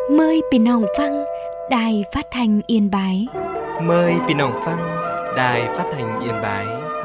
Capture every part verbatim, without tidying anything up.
Mờiพี่น้องฟังđài phát thanh Yên Bái. Mời พี่น้องฟัง Đài Phát thanh Yên Bái.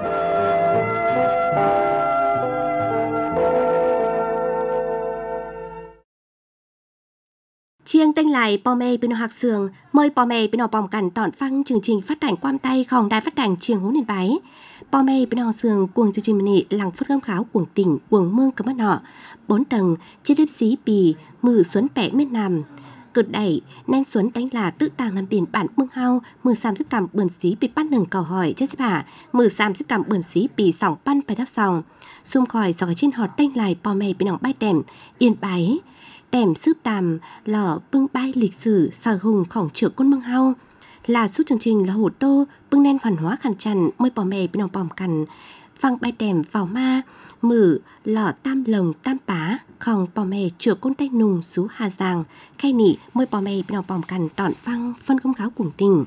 Chiêng tên lại bò mê bên học sường, mời bò mê bên bòm cảnh tọn phăng chương trình phát thanh quan tayของđài phát thanh Chiêng Hú Yên Bái. Bò mê bên học sường cuồng chương trình mini làng phất gâm kháo cuồng tỉnh cuồng mương cấm mất nọ, bốn tầng chiếc đếp xí bì mừ xuấn bẻ miền Nam. Cực đẩy nên xuấn đánh là tự tàng làm biển bản mương hao mừ sam giúp cảm bườn xí bị bắt nừng cầu hỏi chết xếp hả mừ sam giúp cảm bườn xí bị sòng pan phải thắp sòng xung khỏi sòng ở trên hòn đánh lại bò mê bên học bay đèm Yên Bái. Đèm sướp tàm lò bưng bay lịch sử sào hùng khổng trưởng quân mương hao là suốt chương trình là hổ tô bưng nen văn hóa khăn chằn môi bò mè bên lòng bòm cằn phăng bay đèm vào ma mử lò tam lồng tam pá khòng bò mè trưởng quân tay nùng xú hà giang khay nị môi bò mè bên lòng bòm cằn tọn phăng phân công kháo cuồng tình.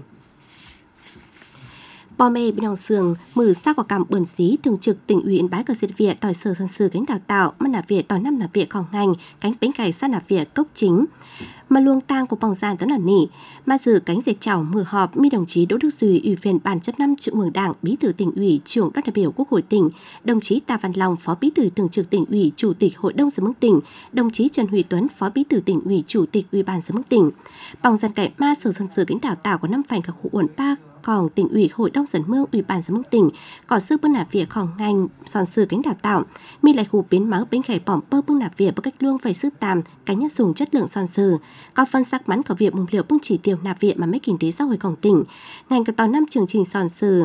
Bò mê bên lòng sườn mử sao có cảm bườn xí thường trực tỉnh ủy Yên Bái cờ diệt Việt tỏi sở sản sử cánh đào tạo mà nạp Việt tỏi năm nạp Việt còn ngành cánh bánh cày sát nạp Việt cốc chính mà luông tang của bòng giàn tấn là nỉ mà dự cánh dệt chảo mử họp mi đồng chí Đỗ Đức Duy ủy viên ban chấp năm Trung ương Đảng bí thư tỉnh ủy trưởng đoàn đại biểu Quốc hội tỉnh, đồng chí Tạ Văn Long phó bí thư thường trực tỉnh ủy chủ tịch hội đồng dân mương tỉnh, đồng chí Trần Huy Tuấn phó bí thư tỉnh ủy chủ tịch ủy ban dân mương tỉnh. Bòng giàn cày ma sở sản sử cánh đào tạo của năm phành các khu uẩn ba còn tỉnh ủy hội đồng dân mương ủy ban dân mương tỉnh có sư bưng nạp Việtของngành sản sử cánh đào tạo mi lại khu biến máu bánh khải bỏng bơ bưng nạp Việt bằng cách luông phải sức tàm cánh nhất dùng chất lượng sản sử có phân sắc bắn của việc mục liệu bưng chỉ tiêu nạp Việt mà mấy kinh tế xã hộiของtỉnh ngành cả tòa năm chương trình sản sử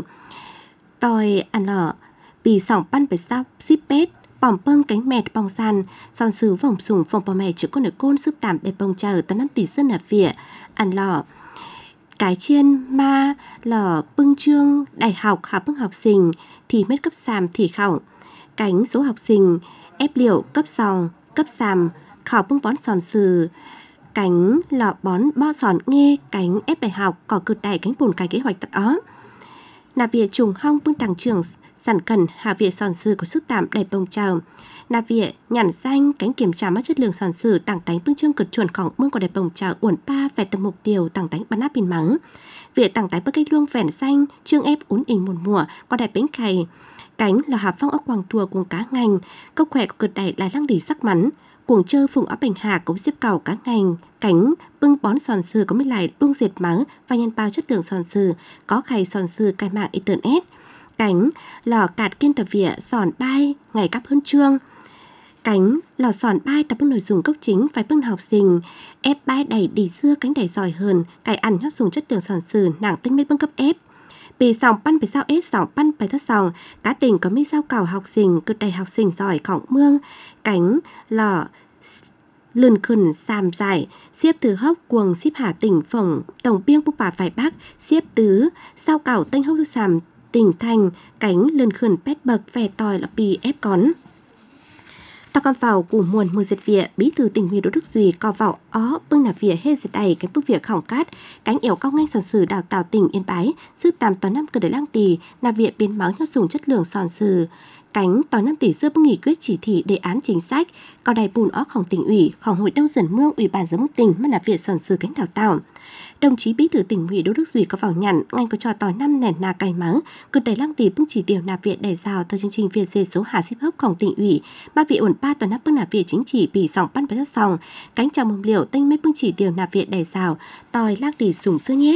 tòi ăn lọ bị sòng pan phải sao ship pet bỏng bưng cánh mẹt bong sàn sản sử vòng sùng phòng bò mẹ chữ con ở côn sức tàm để bông chờ tòa năm tỷ dân nạp Việt ăn lọ cái chiên ma lò bưng chương đại học học bưng học sinh thì mất cấp sàm thì khảo cánh số học sinh ép liệu cấp sòng cấp sàm khảo bưng bón sòn sừ cánh lọ bón bo sòn nghe cánh ép đại học có cực đại cánh bùn cái kế hoạch tật ó nạp Việt trùng hong bưng tàng trường sản cần hạ Việt sòn sừ có sức tạm đầy bông trào nạp Việt nhản danh cánh kiểm tra mất chất lượng sản sử tặng đánh bưng chương cực chuẩnของmương của đẹp bồng trào uẩn pa về tầm mục tiêu tặng đánh bắn áp pin mắng Việt tặng đánh bất cách luông vẻn xanh chương ép uốn ỉnh một mùa có đẹp bánh cày cánh là hạp phong ốc quàng thùa cùng cá ngành câu khỏe của cực đẩy là lăng đỉ sắc mắn cuồng chơi phùng áp bình hà cũng xếp cầu cá ngành cánh bưng bón sòn sừ có mấy lại đuông dệt mắng và nhân bao chất lượng sòn sừ có khay sòn sừ cài mạng internet cánh lò cạt kiên tập Việt sòn bay ngày cắp hơn chương cánh lò sòn bay tập bưng nội dung cốc chính phải bưng học sinh ép bay đẩy đi dưa cánh đẩy giỏi hơn cài ăn nhót dùng chất lượng sòn sừ nặng tinh mấy bưng cấp ép bị sòng pan phải sao ép sòng pan phải thất sòng cá tình có mấy sao cào học sinh cực đầy học sinh giỏi khổng mương cánh lò lươn khẩn xàm dài xếp từ hốc cuồng xếp hà tỉnh phồng tổng biên búp bà phải bác xếp tứ sao cào tinh hốc xàm tỉnh thành cánh lươn khẩn pét bậc vẻ tòi là bì ép con tao con vào củ muồn mưa diệt Việt bí thư tỉnh ủy Đỗ Đức Duy co vào ó bưng nạp Việt hết diệt đầy cánh bức Việt khỏng cát cánh ẻo cao ngành sản sử đào tạo tỉnh Yên Bái giúp tạm toàn năm cơ để lang tì nạp Việt biến máu nhót dùng chất lượng sản sử cánh toàn năm tỷ dưa bưng nghị quyết chỉ thị đề án chính sách cao đài bùn ó khổng tỉnh ủy khổng hội đông dần mương ủy ban giám mương tỉnh mà nạp Việt sản sử cánh đào tạo đồng chí bí thư tỉnh ủy Đỗ Đức Duy có vào nhận ngành có trò tỏi năm nền nà cày mắng cực đầy lăng tì bưng chỉ tiêu nạp Việt đẩy rào theo chương trình Việt dệt số hà xếp hấp khổng tỉnh ủy ba vị ổn ba toàn năm bưng nạp Việt chính trị bị sòng pan phải sòng cánh chào mông liệu tinh mấy bưng chỉ tiêu nạp Việt đẩy rào tỏi lăng tì sủng sưa nhét.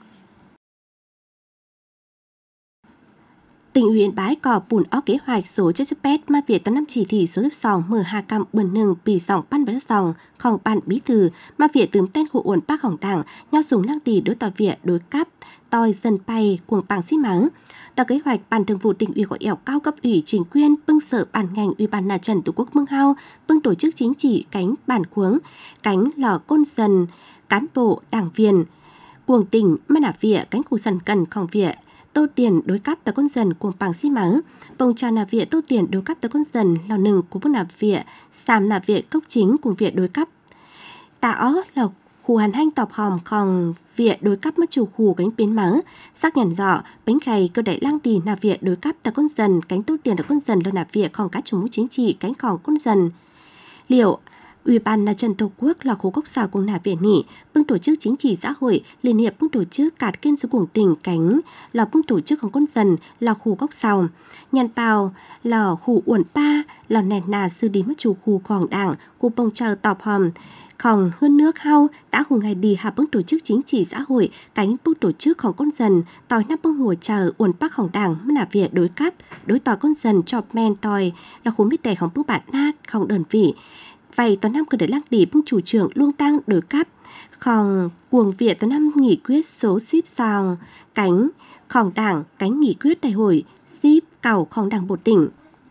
Tỉnh ủy Yên Bái có bùn ó kế hoạch số chất chất pet mà Việt toàn năm chỉ thị số lớp sòng mở hà cam bẩn nừng bị sòng pan bát sòng khòng ban bí thư mà Việt tướm tên hộ uẩn bác khổng đảng nhau súng lăng tì đối tỏi Việt đối cắp tòi dần bay cuồng bảng xí mắng tờ kế hoạch ban thường vụ tỉnh ủy của ẻo cao cấp ủy chính quyền bưng sở ban ngành ủy ban là trần tổ quốc mương hao bưng tổ chức chính trị cánh bản khuống cánh lò côn dần cán bộ đảng viên cuồng tỉnh mà nạp Việt cánh khu sần cần khòng Việt tô tiền đối cắp tờ con dần cuồng bằng xí mắng bông trà nạp Việt tô tiền đối cắp tờ con dần lò nừng của bông nạp Việt sàm nạp Việt cốc chính cùng Việt đối cắp tạ ó là khu hàn hanh tọp hòm khòng Việt đối cắp mất chủ khu cánh biến mắng xác nhận rõ bánh khay cơ đại lang tì nạp Việt đối cắp tờ con dần cánh tô tiền tờ con dần lò nạp Việt khòng cá chủ mũ chính trị cánh khòng con dần liệu Ủy ban Mặt trận Tổ quốc là khu gốc xào cùng nà Việt Nị, bưng tổ chức chính trị xã hội, liên hiệp bưng tổ chức cạt kiên số cùng tỉnh cánh, là bưng tổ chứcของquân dân là khu gốc xào. Nhàn bào là khu uẩn pa, là nền nà sư đi mất chủ khuของđảng, khu bông chờ tọp hòm. Còn hơn nước hao đã hùng ngày đi hạ bưng tổ chức chính trị xã hội, cánh bưng tổ chứcของquân dân, tòi năm bưng hùa chờ uẩn paของđảng mất nà Việt đối cấp, đối tòi quân dân chọp men tòi là khu mít tèของbưng bản nác,ของđơn vị. Vậy tòa năm cứ để lăng đi bưng chủ trưởng luông tăng đối cấp, còn cuồng viện tòa năm nghị quyết số ship sòng cánhของđảng cánh nghị quyết đại hội ship cầuของđảng bộ tỉnh.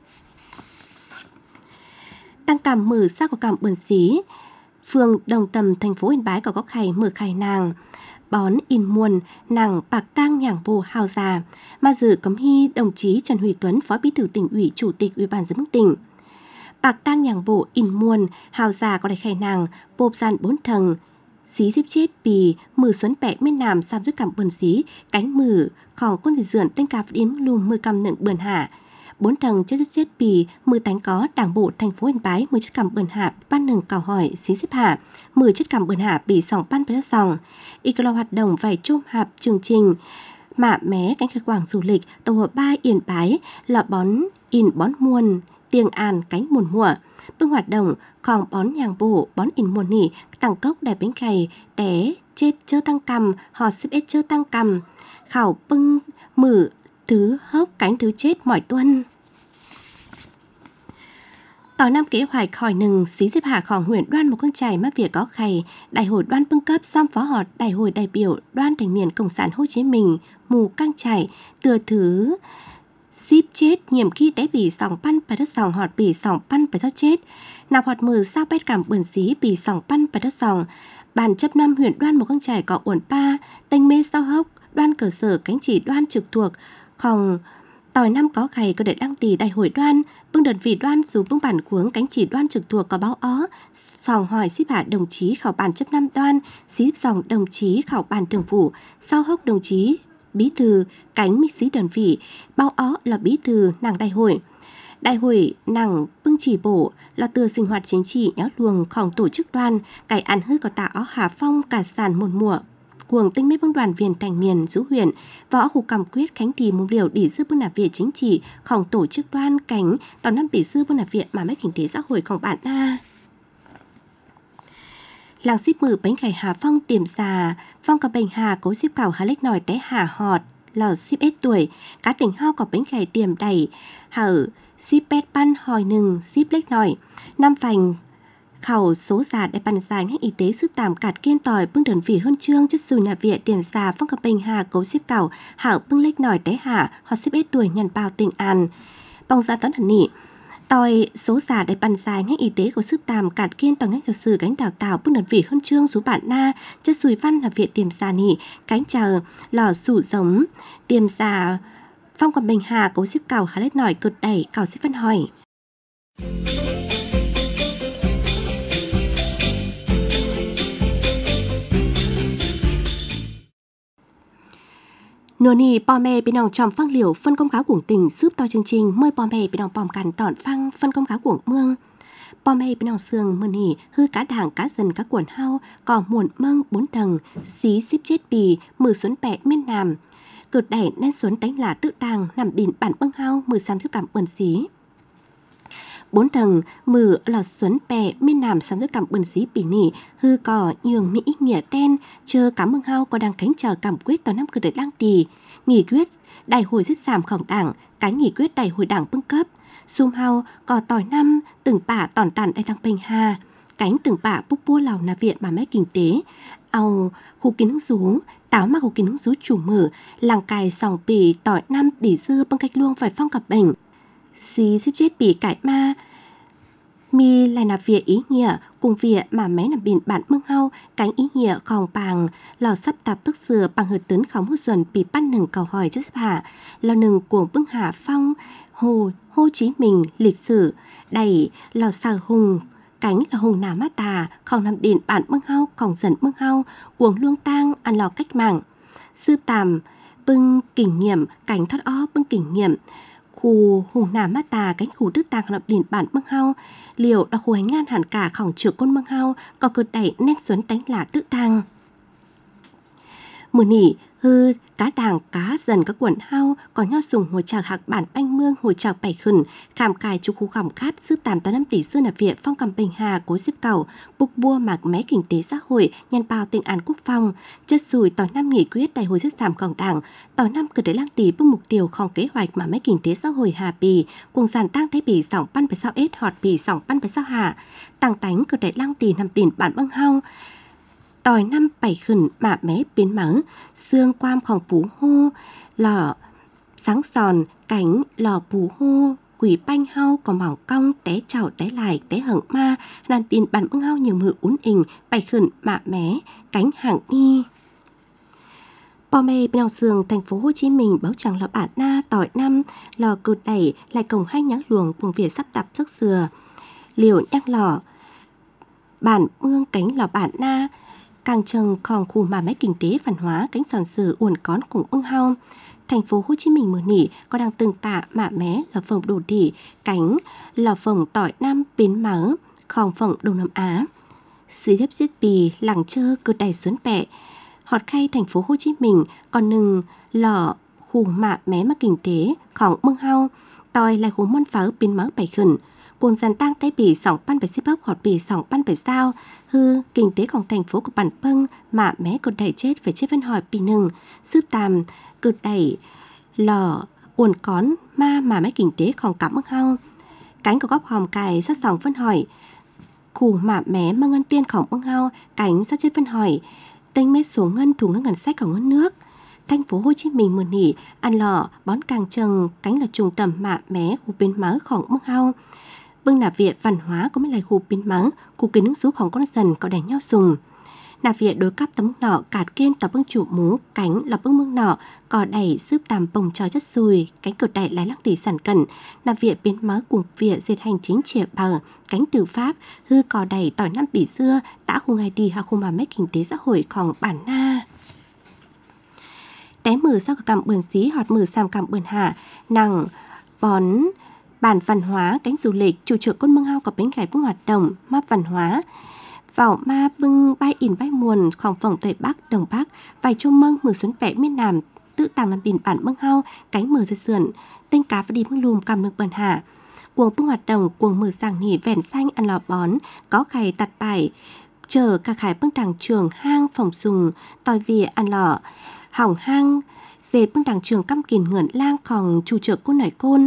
Tăng cảm mở xa của cảm bẩn xí, phường Đồng Tầm thành phố Yên Bái có góc khay mở khai nàng bón in muôn nàng bạc tang nhàng bồ hào già mà dự cấm hy đồng chí Trần Huy Tuấn, phó bí thư tỉnh ủy, chủ tịch ủy ban dân mức tỉnh. Bạc tang nhàng bộ in muôn hào già có đại khai nàng bộp gian bốn thầng xí díp chết bì mừ xuân bẹ miên nam sam rất cảm bẩn xí cánh mừของquân dị dượn tên cạp điếm lùm mười cầm nựng bờn hạ bốn thằng chết chết bì mười tánh có đảng bộ thành phố Yên Bái mười chất cảm bờn hạ ban nừng cào hỏi xí xếp hạ mười chất cảm bờn hạ bì sòng ban phải sòng y cơ hoạt động vài chôm hạp chương trình mạ mé cánh khai quảng du lịch tổ hợp ba Yên Bái là bón in bón muôn tiếng an cánh muôn mùa bưng hoạt động còn bón nhàng bộ bón in muôn nỉ tăng cốc đại bánh cày té chết chơ tăng cầm họ xếp ết chơ tăng cầm khảo bưng mử thứ hốc cánh thứ chết mỏi tuân. Tỏ năm kế hoạch khỏi nừng xí xếp hạของhuyện đoan một con chài mắc việc có khay đại hội đoan bưng cấp xong phó họt đại hội đại biểu đoan thành niên Cộng sản Hồ Chí Minh mù căng chảy tựa thứ ship chết nhiệm kỳ té bị sòng pan phải đất sòng họt bị sòng pan phải thoát chết nạp họt mừ sao bét cảm bẩn xí bị sòng pan phải đất sòng bàn chấp năm huyện đoan một con chài có uẩn pa tênh mê sao hốc đoan cơ sở cánh chỉ đoan trực thuộc còn tòi năm có khay có để đăng đi đại hội đoan bưng đơn vị đoan dù bưng bản cuống cánh chỉ đoan trực thuộc có báo ó sòng hỏi xếp hạ đồng chí khảo bàn chấp năm đoan xếp sòng đồng chí khảo bàn thường vụ sau hốc đồng chí bí thư cánh mít xí đơn vị báo ó là bí thư nàng đại hội đại hội nàng bưng chỉ bổ là từ sinh hoạt chính trị nháo luồngของtổ chức đoan cải ăn hư có tạ ó Hà Phong cả sàn một mùa cuồng tinh mấy bưng đoàn viên thành niên rũ huyện võ khu cầm quyết khánh thì mục liều để giữ bưng nạp viện chính trịของtổ chức đoan cánh tàu năm bị giữ bưng nạp viện mà mấy kinh tế xã hộiของbản a làng ship mử bánh khải Hà Phong tiềm xà phong cả bánh hà cố ship cào hà lếch nòi té hà họt là ship ít tuổi cá tỉnh hao có bánh khải tiềm đầy hở ship pet pan hỏi nừng ship lếch nòi năm phành khảo số già đại bàn dài ngành y tế sức tạm cạt kiên tỏi bưng đơn vị hơn chương chất sùi nhà viện tiềm xà phong cặp bình hà cấu ship cào hảo bưng lếch nòi té hạ họ ship ít tuổi nhằn bao tình an bong ra toán hẳn nị tỏi số già đại bàn dài ngành y tế của sức tạm cạt kiên tỏi ngành giáo sư cánh đào tạo bưng đơn vị hơn chương số bạn na chất sùi văn là viện tiềm xà nị cánh chờ lò sủ giống tiềm xà phong cặp bình hà cấu ship cào hà lếch nòi cực đẩy cào ship văn hỏi nửa nì bò mè bị nòng tròm phăng liều phân công cáo cuồng tỉnh giúp to chương trình mời bò mè bị nòng bòm cằn tọn phăng phân công cáo cuồng mương bò mè bị nòng sườn mưa nì hư cá đảng cá dần cá quần hao cò muộn mâng bốn tầng xí ship chết bì mừ xuân bẹ miên nam cực đẩy nên xuân tánh là tự tàng nằm đỉnh bản bâng hao mừ xăm sức cảm bẩn xí bốn tầng mừ lọt xuân bè miên nam xăm sức cảm bẩn xí bỉ nỉ hư cò nhường mỹ nghĩa ten chờ cảm mừng hao có đang cánh chờ cảm quyết tàu năm cực để đăng tì nghị quyết đại hội dứt giảmของđảng cái nghị quyết đại hội đảng bưng cấp xung hao cò tỏi năm từng bả tòn tàn đại tăng bình hà cánh từng bả búp bua lào nà viện mà mấy kinh tế ao khu kiến hứng rú táo mà khu kiến hứng rú chủ mở làng cài sòng bì tỏi năm đỉ dư bưng cách luông phải phong cặp bệnh xí xếp chết bì cải ma mi lại là việc ý nghĩa cùng việc mà mấy nằm biển bản mương hao cánh ý nghĩa còn bằng lò sắp tập bức dừa bằng hợp tấn khóng hút xuân bị bắt nừng cầu hỏi chất hạ lò nừng của bưng hạ phong hồ Hồ Chí Minh lịch sử đầy lò xà hùng cánh là hùng nà mát tà còn nằm biển bản mương hao còn dần mương hao cuồng luông tang ăn lò cách mạng sư tàm bưng kinh nghiệm cánh thoát ó bưng kinh nghiệm khu hùng nà mát tà cánh khu đức tàng lập đỉnh bản mương hao liệu đọc khu hành ngan hẳn cả khổng trưởng côn mương hao có cơ đẩy nét xuân tánh là tự tàng mùa nỉ hư cá đàng cá dần các quần hao có nho sùng hồi trào hạc bản banh mương hồi trào bảy khẩn khảm cài chu khu khỏng khát sư tàm tám năm tỷ xưa nạp viện phong cầm bình hà cố xếp cầu bục bua mạc mé kinh tế xã hội nhân bao tình an quốc phòng chất sùi tỏi năm nghị quyết đại hội sức giảm cộng đảng tỏi năm cử để lang tỷ bước mục tiêu không kế hoạch mà mấy kinh tế xã hội hà bì cùng giàn tăng thế bì sòng pan phải sao ết họt bì sòng pan phải sao hạ tăng tánh cử để lang tỷ năm tiền bản băng hao tỏi năm bảy khẩn mạ mé biến mở xương quam khòng pú hô lò sáng sòn cánh lò pú hô quỷ banh hao có mỏng cong té chảo té lại té hởng ma làm tiền bản bưng hao nhiều mự uốn ình bảy khẩn mạ mé cánh hàng mi Bò mê bên sườn thành phố Hồ Chí Minh báo chẳng là bản na tỏi năm lò cột đẩy lại cổng hai nháng luồng vùng Việt sắp tập sức sừa liều nhắc lò bản mương cánh lò bản na càng trần còn khu mà máy kinh tế văn hóa cánh sòn sử uẩn cón cùng ưng hao thành phố Hồ Chí Minh mưa nỉ có đang từng bạ mạ mé lò phồng đồ đỉ cánh lò phồng tỏi năm biến mở khòng phồng đông nam Á xứ thép giết bì làng chơ cơ đầy xuân bẹ họt khay thành phố Hồ Chí Minh còn nừng lò khu mạ mé mà kinh tế khòng mương hao tỏi lại khu môn pháo biến mở bảy khẩn cuồng dàn tăng tay bì sòng pan phải xếp bốc họt bì sòng pan phải sao hư kinh tếของthành phố của bản pâng mà mé cột đẩy chết phải chết văn hỏi bì nừng sư tàm cột đẩy lò uồn cón ma mà mấy kinh tếของcảm ơn hao cánh của góc hòm cài sát sòng phân hỏi khu mà mé mà ngân tiênของơn hao cánh sát chết phân hỏi tên mấy số ngân thủ ngân ngân sách của ngân nước thành phố Hồ Chí Minh mưa nỉ ăn lò bón càng trần cánh là trung tâm mạ mé khu biến máuของơn hao bưng nạp viện văn hóa có mấy lại khu biến mắng khu kiến nước sốของcon dần có đánh nhau sùng nạp viện đối cấp tấm nọ cạt kiên tỏ bưng chủ mú cánh là bưng mương nọ có đẩy giúp tàm bồng cho chất xùi cánh cột đẩy lái lắc tỷ sản cẩn nạp viện biến máu cùng viện diệt hành chính triệt bờ cánh từ pháp hư cò đẩy tỏi năm bỉ xưa đã khu ngày đi hạ khu mà mấy kinh tế xã hộiของbản na té mừ sau cả cầm bườn xí họt mừ sam cầm bườn hạ nàng bón bản văn hóa cánh du lịch chủ trưởng con mương hao có bến gài bưng hoạt động map văn hóa vào ma bưng bay in bay muồn khoảng phòng tây bắc đông bắc vài châu mương mường xuân vẽ miền nam tự tàng làm biển bản mương hao cánh mờ dây sườn tên cá và đi mương lùm cầm nước bần hạ cuồng bưng hoạt động cuồng mờ sàng nghỉ vẻn xanh ăn lò bón có khải tạt bài chờ cả khải bưng đằng trường hang phòng sùng tòi vỉa ăn lò hỏng hang dệt bưng đằng trường căm kìn ngẩn lang còn chủ trưởng côn nổi côn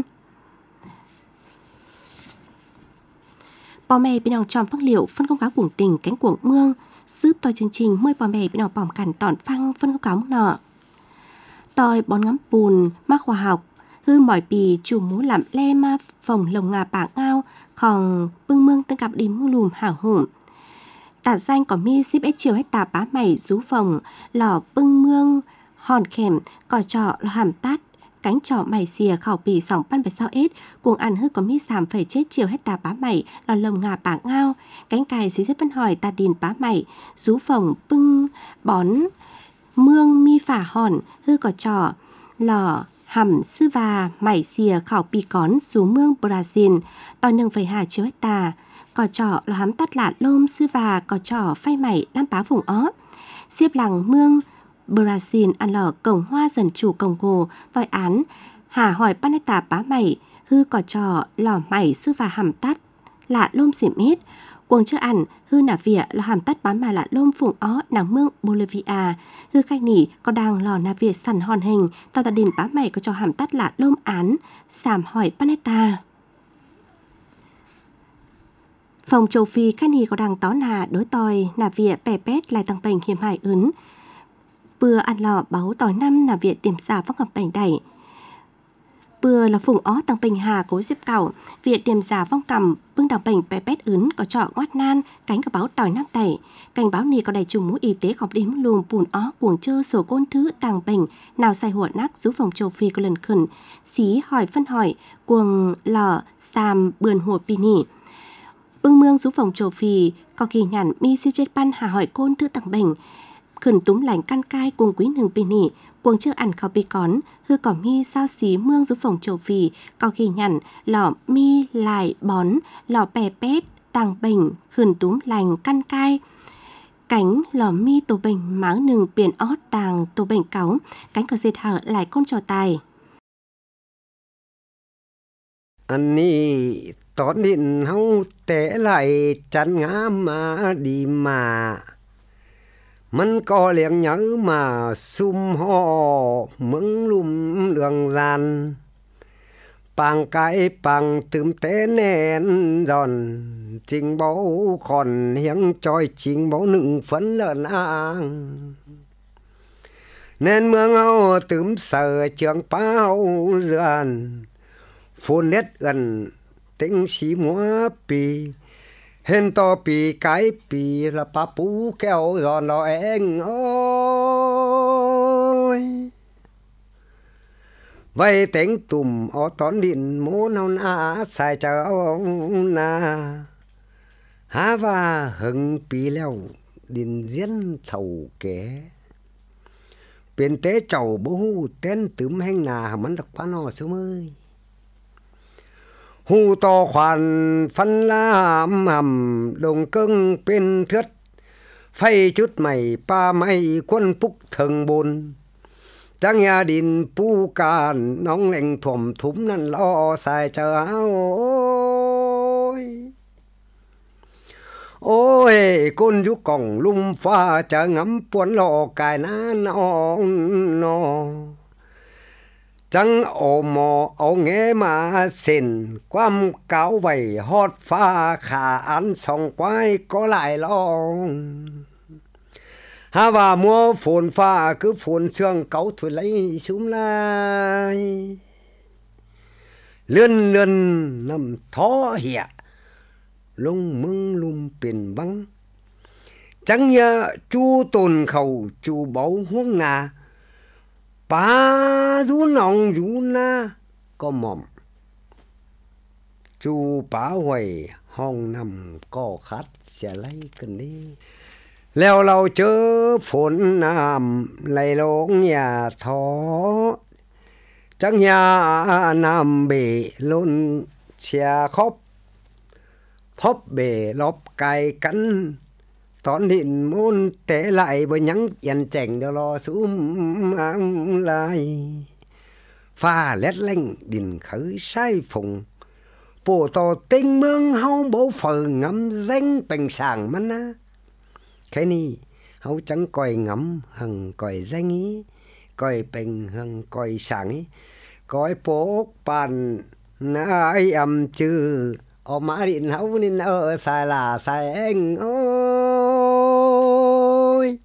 bò mè bên nào tròn phăng liệu phân công cáo cuồng tình cánh cuồng mương giúp tôi chương trình mời bò mè bên nào bỏng cản tỏn phăng phân công cáo nọ tôi bón ngắm bùn ma khoa học hư mỏi bì chủ mũ làm le ma phòng lồng ngà bảng ngao còn bưng mương tên cặp đi mương lùm hảo hủng tả danh có mi ship ết chiều hecta bá mày rú phòng lò bưng mương hòn khèm cỏ trọ lò hàm tát cánh trò mày xìa khảo bì sòng pan phải sao ết cuồng ăn hư có mi sàm phải chết chiều hết tà bá mày lò lồng ngà bảng ngao cánh cài xí xếp phân hỏi tà đìn bá mày rú phòng bưng bón mương mi phả hòn hư có trò lò hầm sư và mày xìa khảo bì cón rú mương Brazil tòi nâng phải hà chiều hết tà có trò lò hắm tắt lạ lôm sư và có trò phay mày nam bá vùng ó xếp làng mương Brazil ăn lò cổng hoa dần chủ cổng gồ tòi án hà hỏi paneta bá mày hư có trò lò mày sư và hàm tắt lạ lôm xỉm ít cuồng chưa ăn hư nả vỉa lò hàm tắt bá mày lạ lôm phùng ó nàng mương Bolivia hư khách nỉ có đang lò nà vỉa sẵn hòn hình tòa tà đình bá mày có trò hàm tắt lạ lôm án sàm hỏi paneta phòng châu Phi khách nỉ có đang tó nà đối tòi nà vỉa bè pét lại tăng bệnh hiểm hại ứng bừa ăn lò báo tỏi năm là viện tiềm xà phong cầm bành đẩy bừa là phùng ó tăng bình hà cố xếp cẩu viện tiềm xà phong cầm bưng đằng bành bé pét ứng có trọ ngoát nan cánh có báo tỏi năm tẩy cành báo nì có đầy trùng mũ y tế khóc đếm lùm bùn ó cuồng chơ sổ côn thứ tàng bình nào say huột nắc rú phòng châu Phi có lần khẩn xí hỏi phân hỏi cuồng lò xàm bườn hùa pì nỉ bưng mương rú phòng châu Phi có kỳ nhản mi si chết pan hà hỏi côn thứ tàng bình khẩn túm lành căn cai cùng quý nương bên nị, cuồng chưa ăn khao bì cón, hư cỏ mi sao xí mương giúp phòng trầu phì, có ghi nhằn, lỏ mi lại bón, lỏ bè pét, tàng bình, khẩn túm lành căn cai, cánh lò mi tổ bình máu nừng biển ót tàng tổ bình cáu, cánh có dệt hở lại con trò tài. อันนี้ตอนดินเฮาแต่ไหลจันงามมาดีมามันก็เลี้ยงเหยอะมาซุ่มห่อมึงลุ่มเรื่องรันปังไก่ปังตื่มเต้แน่นดอนจริงเบาขอนเฮียงจอยจริงเบาหนึ่งฝันเลินอ้างแน่นเมืองเฮาตื่มเสือเจืองเป้าเรือนphun nét gần tính xí múa pì hên to pì cái pì là pa pú kéo giòn lo anh ôi vậy tiếng tùm ở tón điện mố nào na xài chờ na há và hừng pì leo điện diễn thầu kế bên tế chầu bố tên tùm hên nà mắn đặc phá nò xuống ơi hù to khoản phân la hầm đồng cưng bên thướt phay chút mày pa mày quân phúc thường bồn trang nhà đình pu càn nóng lạnh thòm thúm năn lo xài chờ áo ôi ôi con chú còng lum pha chờ ngắm buồn lò cài ná nó nó chẳng ổ mò ổ nghe mà xin quam cáo vầy hót pha khả án sòng quái có lại lo ha và mua phồn pha cứ phồn xương cáu thổi lấy xuống lại lươn lươn nằm thó hẹ lung mưng lum biển băng chẳng nhớ chu tồn khẩu chu báu huống nà ba rú nòng rú na có mỏm chu bá huầy hong nằm có khát sẽ lấy cần đi leo lâu chớ phồn nam lấy lông nhà thó chẳng nhà nam bể lôn xe khóc phóp bể lóp cài cắn tón điện môn té lại bởi nhắn yên chảnh đó lo xuống ám lại pha lét lanh đình khởi sai phùng bồ tò tinh mương hâu bố phờ ngắm danh bành sàng mắt á cái này hâu chẳng coi ngắm hằng coi danh ý coi bành hằng coi sàng ý coi bố bàn nãy âm chư ở mã điện hâu nên ở xài là xài anh ôi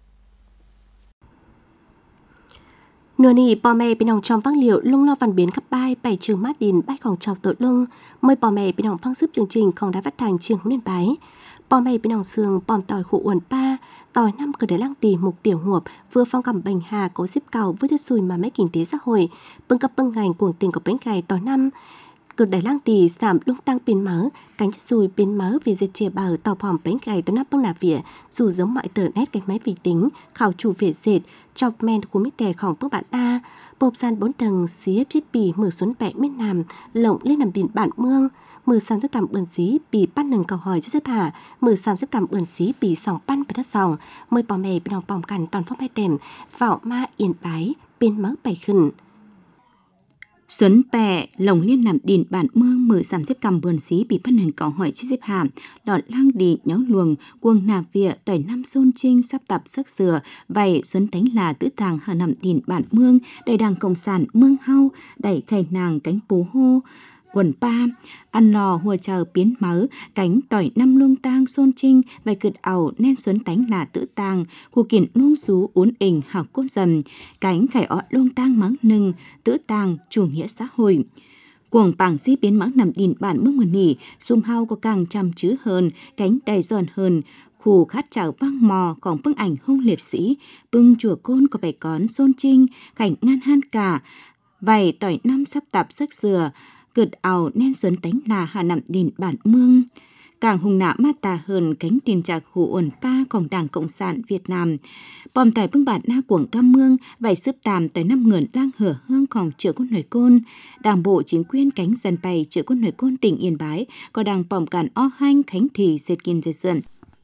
nửa nì bò mẹ bên ông trong vang liệu lung lo văn biến cấp bài bảy trường mát đình bài còn chào tội lưng mời bò mẹ bên ông phăng giúp chương trình không đã phát thành trường nên bái bò mẹ bên ông sườn bòm tỏi khổ uẩn pa tỏi năm cờ để lăng tì mục tiểu huộp vừa phong cầm bành hà cố xếp cầu với thiết xùi mà mấy kinh tế xã hội bưng cặp bưng ngành cuồng tình của bánh cày tỏi năm cực đại lang tì giảm lung tăng pin mớ cánh xùi pin mớ vì dệt chè bờ tàu phỏng bánh cày tỏi năm bưng nà vỉa dù giống mọi tờ nét cánh máy vi tính khảo chủ việt dệt chọc men của mít tèของพวกbạn a bộp gian bốn tầng xía chiết bì mở xuống bẹ miết nằm lộng lên nằm điện bản mương mờ sàn rất cảm ơn xí bì bắt nừng cầu hỏi cho rất hà mờ sàn rất cảm ơn xí bì sòng pan và đất sòng mời bò mè bên đồng bòm cằn toàn phong hai tèm vào ma yên bái bên mớ bảy khẩn Xuân bè lồng liên làm điện bản mương mở giảm xếp cầm vườn xí bị bắt nền cầu hỏi chiếc xếp hàm đọt lang đi nháo luồng cuồng nạp vịa tỏi năm xôn trinh sắp tập sắc sửa vậy xuân tánh là tứ tàng hà nằm điện bản mương đầy đàng cộng sản mương hau đẩy khẩy nàng cánh bố hô quần pa ăn lò hùa chờ biến mớ cánh tỏi năm luông tang xôn trinh vài cượt ảo nên xuân tánh là tự tàng khu kiện luông xú uốn ỉnh hảo cốt dần cánh khải ọ luông tang mắng nừng tự tàng chủ nghĩa xã hội cuồng bảng xí biến mắng nằm điện bản mức mờ nỉ zoom hao có càng chăm chứ hơn cánh đầy giòn hơn khu khát chảo vang mò còn bức ảnh hung liệt sĩ bưng chùa côn có bài cón xôn trinh cảnh ngăn han cả vài tỏi năm sắp tập sắc dừa cượt ảo nên xuân tánh là hà nằm điện bản mương càng hung nã ma tà hơn cánh tin trạc khu uẩn paของĐảng Cộng sản Việt Nam. Bòm tại bưng bản na cuồng cam mương, vài sướp tàm tới năm ngưỡng lang hở hươngของchữa quân nổi côn. Đảng bộ chính quyền cánh dân bày chữa quân nổi côn tỉnh Yên Bái, có đảng bòm cản o hanh khánh thì dệt kiên dệt dần.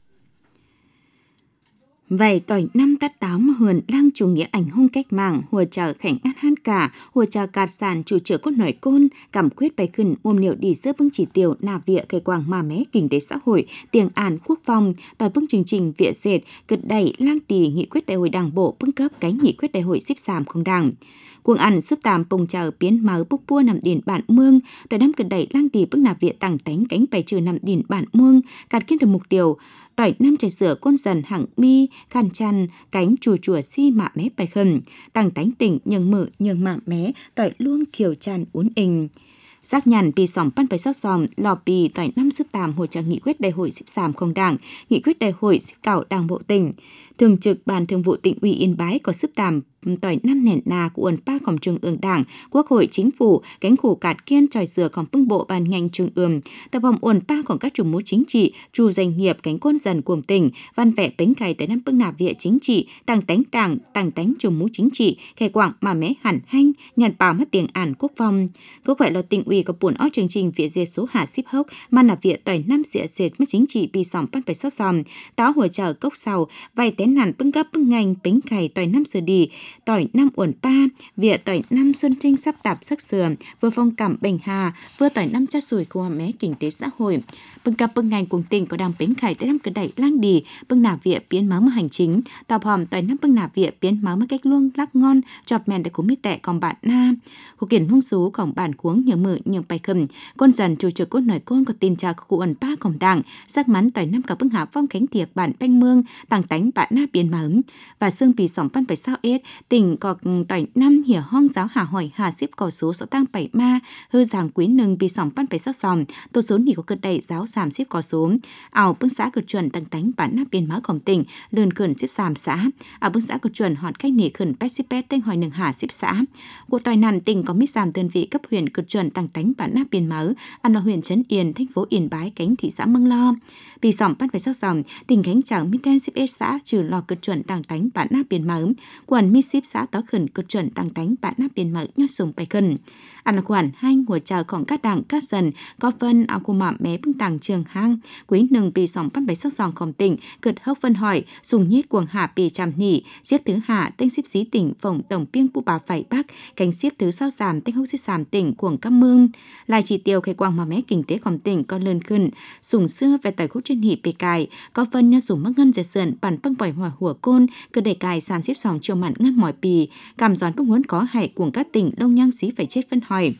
Vậy tỏi năm tát táo mà hườn lang chủ nghĩa ảnh hung cách mạng, hùa chờ khảnh át han cả, hùa chờ cạt sản chủ trưởng cốt nổi côn, cảm quyết bài khẩn ôm liệu đi sơ bưng chỉ tiêu nà vịa cây quảng mà mé kinh tế xã hội, tiền án quốc phòng, tỏi bưng chương trình vịa dệt, cực đẩy lang tì nghị quyết đại hội đảng bộ bưng cấp cánh nghị quyết đại hội xếp sàm không đảng. Cuồng ăn sức tàm bông chờ biến máu bốc bua nằm điền bản mương, tỏi năm cực đẩy lang tì bưng nà vịa tàng tánh cánh bài trừ nằm điền bản mương, cạt kiên được mục tiêu. Tỏi năm chạy sửa côn dần hạng mi, khăn chăn, cánh chùa chùa si mạ mé bài khẩn, tăng tánh tỉnh nhường mở nhường mạ mé, tỏi luôn kiều chăn uốn ình. Giác nhàn bì sỏm pan bài sót sòm, lò bì tỏi năm sức tàm hội trợ nghị quyết đại hội xếp sàm không đảng, nghị quyết đại hội xếp cảo đảng bộ tỉnh. Thường trực Ban Thường vụ Tỉnh ủy Yên Bái có sức tàm tỏi năm nền nà của uẩn pa cổng trung ương đảng, quốc hội chính phủ, cánh khủ cạt kiên tròi dừaของbưng bộ ban ngành trung ương, tập vòng uẩn paของcác chủ mối chính trị, chủ doanh nghiệp cánh côn dần của tỉnh, văn vẽ bánh cày tới năm bưng nà vịa chính trị, tăng tánh đảng, tăng tánh chủ mối chính trị, khai quảng mà mé hẳn hanh, nhận bảo mất tiền ản quốc phòng. Quốc hội là tỉnh ủy có buồn ó chương trình vịa dệt số hạ ship hốc, mà nà vịa tỏi năm dịa dệt mất chính trị bị sỏm pan phải sót sòm, táo hỗ trợ cốc sau, vay tén nản bưng gấp bưng ngành bánh cày tỏi năm sửa đi, tỏi năm uẩn pa, vịa tỏi năm xuân trinh sắp tạp sắc sườn, vừa phong cảm bình hà, vừa tỏi năm chát sủi của mé kinh tế xã hội. Bưng cặp bưng ngành cùng tỉnh có đăng bánh khải tới năm cửa đẩy lang đi, bưng nà vịa biến máu mà hành chính, tàu hòm tỏi năm bưng nà vịa biến máu mà cách luông lắc ngon, chọp mèn để của mi tệ còn bạn na. Khu kiển hung sốของbản cuống nhờ mở nhờ bài khẩm, con dần chủ trực cốt nổi côn có tin trà của uẩn paของđảng, sắc mắn tỏi năm cả bưng hạ phong cánh thiệt bản banh mương, tàng tánh bạn na biến máu và xương bì sỏm pan phải sao ết, tỉnh có tỏi năm hiểu hong giáo hà hỏi hà xếp cỏ số số tăng bảy ma hư giảng quý nừng bị sỏng pan bảy sắc sòm tô số nỉ có cật đẩy giáo giảm xếp cỏ số ảo bưng xã cực chuẩn tăng tánh bản nắp biên máuของtỉnh lươn khẩn xếp giảm xã ảo bưng xã cực chuẩn họt cách nỉ khẩn pet xếp pet tên hỏi nừng hà xếp xã cuộc tỏi nàn tỉnh có mít giảm đơn vị cấp huyện cực chuẩn tăng tánh bản nắp biên máu ăn là huyện trấn Yên thành phố Yên Bái cánh thị xã Mương Lo bị sỏng pan bảy sắc sòm tỉnh cánh chẳng mít tên xếp ết xã trừ lò cực chuẩn tăng tánh bản nắp biên máu quần mít xếp xã tó khẩn cực chuẩn tăng tánh bạn nắp biên mở nhót dùng bài khẩn. Anh là quản hai ngồi chờของcác đảng các dần có phân ao khu mạm mé bưng tàng trường hang quý nừng bị sòng bắt bấy sắc giònของtỉnh cực hốc phân hỏi dùng nhít cuồng hạ bị chạm nỉ xếp thứ hạ tên xếp xí tỉnh phòng tổng piêng bu bà phải bắc cánh xếp thứ sau giảm tên hốc xếp giảm tỉnh cuồng cam mương lại chỉ tiêu khai quang mà mé kinh tếของtỉnh có lươn khẩn dùng xưa về tài khúc trên hỉ bề cài có phân nha dùng mắc ngân dệt sườn bản bưng bỏi hỏa hùa côn cứ để cài giảm xếp sòng chiều mặn ngân mỏi bì cảm giòn bưng huấn có hại cuồng các tỉnh đông nhang xí phải chết phân hỏi.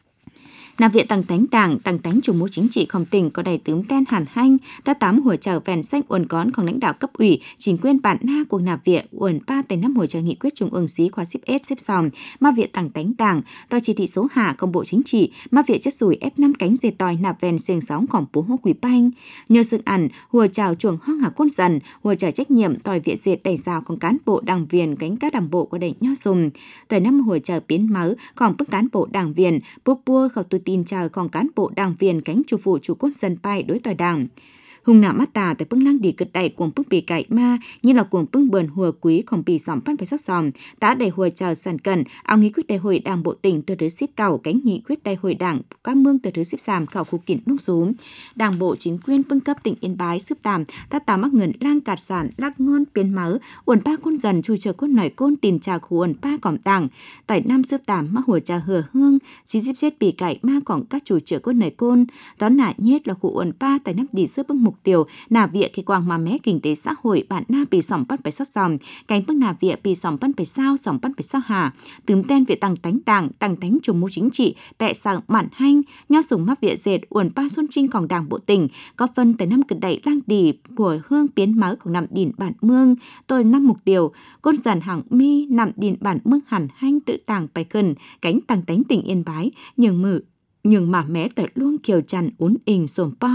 Nà viện tăng tánh đảng, tăng tánh chủ mưu chính trịของtỉnh có đầy tướng ten hàn hanh, ta tám hỗ trợ vẹn xanh uẩn cónของlãnh đạo cấp ủy, chính quyền bản na của nà viện uẩn ba tới năm hỗ trợ nghị quyết trung ương xí khóa xếp S xếp sòm, ma viện tăng tánh đảng, tòa chỉ thị số hạ công bộ chính trị, ma viện chất sủi ép năm cánh dệt tòi nạp vẹn xiềng sóngของbố hô quỷ banh, nhờ sự ẩn hỗ trợ chuồng hoang hạ quân dần, hỗ trợ trách nhiệm tòi viện dệt đẩy ràoของcán bộ đảng viên cánh các đảng bộ có đầy nho sùm, tòi năm hỗ trợ biến máuของbức cán bộ đảng viên, bốc bua khẩu tu tin chàoของcán bộ đảng viên cánh chủ phụ chủ cốt dân pai đối tòi đảng. Hùng nạ mắt tà tại bưng lăng đi cực đẩy cuồng bưng bì cải ma như là cuồng bưng bờn hùa quýของbì sỏm pan phải sắc sòm tá đầy hùa chờ sàn cần ao nghị quyết đại hội đảng bộ tỉnh từ thứ xếp cầu cánh nghị quyết đại hội đảng các mương từ thứ xếp sàm khảo khu kiện nút xuống đảng bộ chính quyền bưng cấp tỉnh Yên Bái xếp tàm ta tà mắc ngẩn lang cạt sản lắc ngon biến máu uẩn pa côn dần chui chờ côn nổi côn tìm trà khu uẩn pa cỏm tàng tỏi năm xếp tàm mắc hùa trà hừa hương chỉ xếp xếp bì cải maของcác chủ trợ côn nổi côn đó nạ nhét là khu uẩn pa tại nắp đi xếp bưng mục tiêu nà vịa cái quang mà mé kinh tế xã hội bạn na bị sòng bắt phải sát sòm cánh bức nà vịa bị sòng bắt phải sao sòng bắt phải sao hà tướm tên việc tăng tánh đảng tăng tánh chủ mưu chính trị bẹ sàng mạn hanh nho sùng mắc vịa dệt uẩn pa xuân trinhของđảng bộ tỉnh có phân tới năm cực đẩy lang đi của hương biến máu của nằm đìn bản mương tôi năm mục tiêu côn dần hàng mi nằm đìn bản mương hẳn hanh tự tàng bài cần cánh tăng tánh tỉnh Yên Bái nhường mự nhường mà mé tới luôn kiều chăn uốn ình sồm po.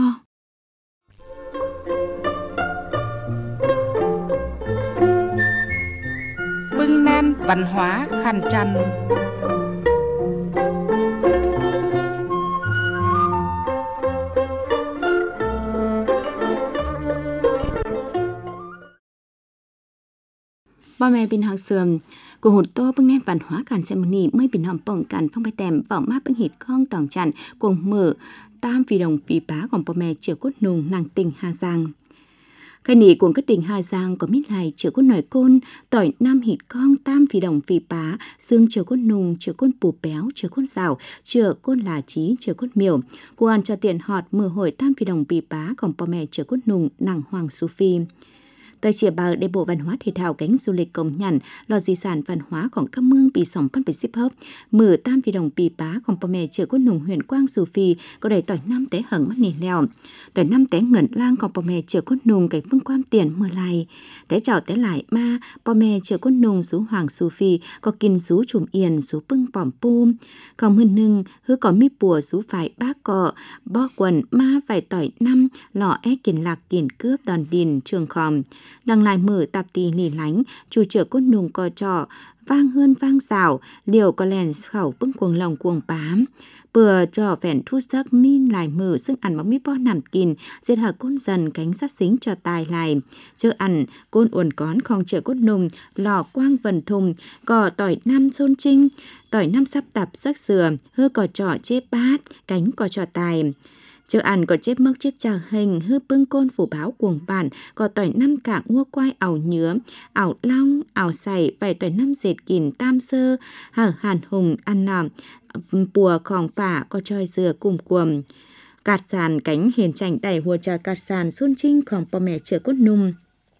Bưng nan văn hóa khăn trăn. Bò mẹ bình học sườn của hụt tô bưng nét văn hóa cản chân mನಿ mới bình hòm bổng cản phong bay tèm vào mát bưng hịt không tỏng chặn cùng mở tam vì đồng vì bá còn bò mẹ chiều cốt nùng nàng tình Hà Giang. Khai nỉ cuồng cất đình Hà Giang có mít lại chiều cốt nổi côn tỏi nam hịt con tam vì đồng vì bá xương chiều cốt nùng chiều cốt bù béo chiều cốt rào chiều cốt là trí chiều cốt miểu của ăn cho tiền họt mở hồi tam vì đồng vì bá còn bò mẹ chiều cốt nùng nàng hoàng su phi. Tại chìa bờ để Bộ Văn hóa Thể thao cánh du lịch công nhận là di sản văn hóaของcác mương bị sòng phân bị ship hấp mở tam vì đồng bị báของbò mẹ chợ cốt nùng huyện Quang Su Phi có đầy tỏi năm té hởng mất nỉ lèo tỏi năm té ngẩn langของbò mẹ chợ cốt nùng cái bưng quan tiền mưa lại té chảo té lại ma bò mẹ chợ cốt nùng sú Hoàng Su Phi có kinh sú chùm yên sú bưng bỏm pum còn hơn nưng hứa có mi bùa sú phải bác cọ bo quần ma phải tỏi năm lọ é kiền lạc kiền cướp đòn đình trường khòm đằng lại mở tạp tì lì lánh chủ chợ cốt nùng co trọ vang hơn vang rào liều có lèn khẩu bưng cuồng lòng cuồng bám bừa trò phèn thu sắc min lại mở sức ăn bóng mi bo nằm kín giết hở côn dần cánh sát xính cho tài lại chợ ăn côn uẩn cón không chợ cốt nùng lò quang vần thùng cò tỏi năm xôn trinh tỏi năm sắp tập sắc sừa hư cò trọ chếp bát cánh cò trọ tài chợ ăn có chép mốc chép trà hình hư bưng côn phủ báo cuồng bản có tỏi năm cạng ngua quai ảo nhứa ảo long ảo sảy vài tỏi năm dệt kìn tam sơ hở hàn hùng ăn nọ bùa khòng phả có tròi dừa cùng cuồng cạt sàn cánh hiền chảnh đẩy hùa trà cạt sàn xuân trinhของbò mẹ chợ cốt nung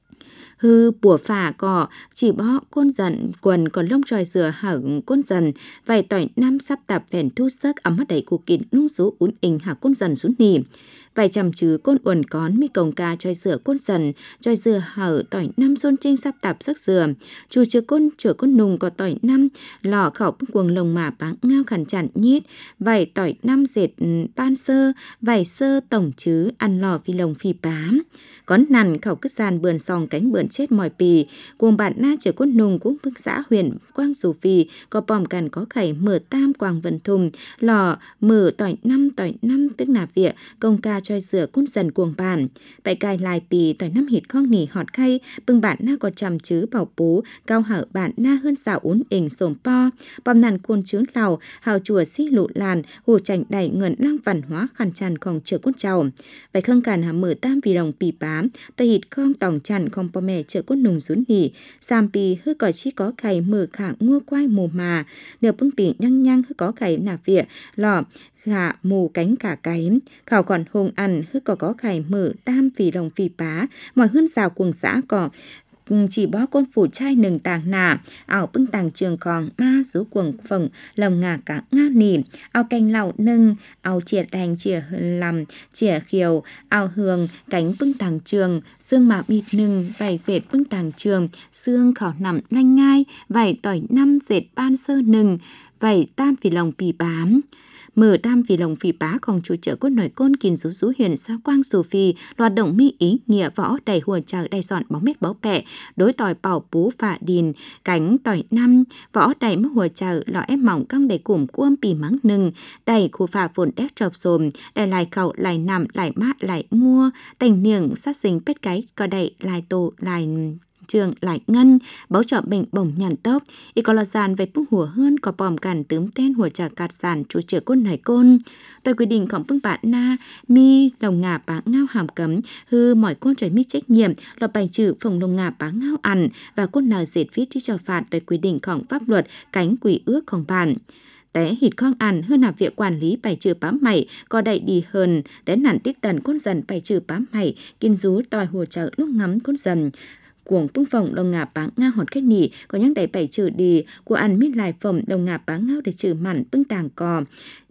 hư bùa phả cỏ chỉ bó côn dần quần còn lông tròi dừa hởng côn dần vài tỏi năm sắp tập phèn thu sắc ấm mắt đầy cụ kín nung số ún ình hạ côn dần xuống nỉ vài chầm chứ côn uẩn cón mi cồng ca tròi dừa côn dần tròi dừa hở tỏi năm xuân trinh sắp tập sắc dừa chủ chứa côn chửa côn nùng có tỏi năm lò khẩu bưng cuồng lồng mà báng ngao khẩn chặn nhít vài tỏi năm dệt ban sơ vài sơ tổng chứ ăn lò phi lồng phi bám có nằn khẩu cứ sàn bườn sòng cánh bườn chết mỏi pì cuồng bạn na chở cốt nùng cũng bức xã huyện Quang Su Phi có bòm cằn có khẩy mở tam quàng vần thùng lò mở tỏi năm tỏi năm tức là vịa công ca trôi dừa côn dần cuồng bản bậy cài lại pì tỏi năm hít khong nỉ họt khay bưng bạn na có chầm chứ bảo bố cao hở bạn na hơn xảo uốn ỉnh sồm po bòm nằn côn chướng lầu hào chùa xí lụ làn hù chảnh đẩy ngẩn năng văn hóa khăn chăn còn chở cốt trầu vậy khâng càn hà mở tam vì đồng pì bám tây hít khong tòng chăn không bò mẹ chở cốt nùng rún nỉ sam pì hư có chi có cày mở khả ngua quai mù mà đều bưng pì nhăng nhăng hư có cày nạp vịa lò gà mù cánh cả cái khảo còn hùng ăn hư có có khải mở tam vì đồng vì bá mọi hơn rào cuồng xã cỏ chỉ bó côn phủ chai nừng tàng nà ảo bưng tàng trường còn ma rú cuồng phồng lồng ngà cả ngao nỉ ảo canh lẩu nâng ảo chìa đành chìa làm chìa khiều ảo hường cánh bưng tàng trường xương mà bịt nừng vải dệt bưng tàng trường xương khảo nằm lanh ngai vải tỏi năm dệt ban sơ nừng vải tam vì lòng bì bám mở tam vì lòng phì bá còn chủ chợ cốt nổi côn kìn rú rú huyền sao Quang Su Phi loạt động mi ý nghĩa võ đầy hùa chợ đầy dọn bóng mét bó bẹ đối tỏi bảo bú phạ đìn cánh tỏi năm võ đầy mất hùa chợ lọ ép mỏng căng đầy cùm cuôm pì mắng nừng đầy khu phạ phồn đét trọc xồm đầy lại khẩu lại nằm lại mát lại mua tành niềng sát sinh pết cái có đầy lại tổ lại trường lại ngân báo trợ bệnh bổng nhàn tốc y có lò sàn về bức hùa hơn có bòm cản tướm tên hùa trà cạt sàn chú chữa côn này côn tôi quy địnhของbưng bạn na mi lồng ngà bá ngao hàm cấm hư mọi côn trời mi trách nhiệm là bài trừ phòng lồng ngà bá ngao ăn và côn nào dệt viết đi cho phạt tôi quy địnhของpháp luật cánh quỷ ướcของbản té hít khong ăn hơn nạp việc quản lý bài trừ bám mày có đậy đi hơn té nản tít tần côn dần bài trừ bám mày kinh rú tòi hùa chợ lúc ngắm côn dần cuồng bưng phòng đồng ngà bá ngao hòn khách nỉ có những đẩy bảy trừ đi của ăn mít lại phẩm đồng ngà bá ngao để trừ mặn bưng tàng cò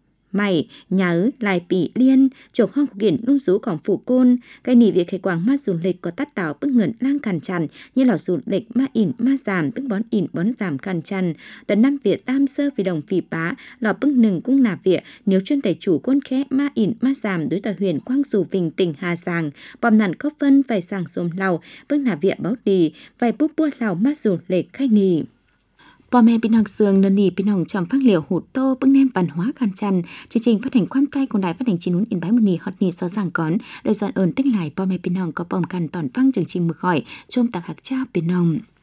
mày nhớ lại bị liên chuộc hoang kiển nung rúของphủ côn cái nỉ việc khai quảng ma du lịch có tắt tạo bưng ngẩn lang cằn chằn như là du lịch ma ỉn ma giảm bưng bón ỉn bón giảm cằn chằn tuần năm việt tam sơ vì đồng phì bá lò bưng nừng cũng nạp việc nếu chuyên tài chủ côn khẽ ma ỉn ma giảm đối tờ huyền Quang Su Vinh tỉnh Hà Giang bòm nặn có phân vài sàng xôm lầu bưng nạp việc báo đi vài bút bua lầu ma du lịch khai nỉ bò mẹ bên học sương nân nỉ bên hồng trầm phát liệu hụt tô bưng nén văn hóa khăn chăn chương trình phát hành quan tay của đài phát hành chín nún in bái một nỉ hot nỉ so giảng cón đời dọn ơn tích lại bò mẹ bên hồng có bòm cằn toàn văng chương trình mực hỏi chôm tạc hạc trao bên hồng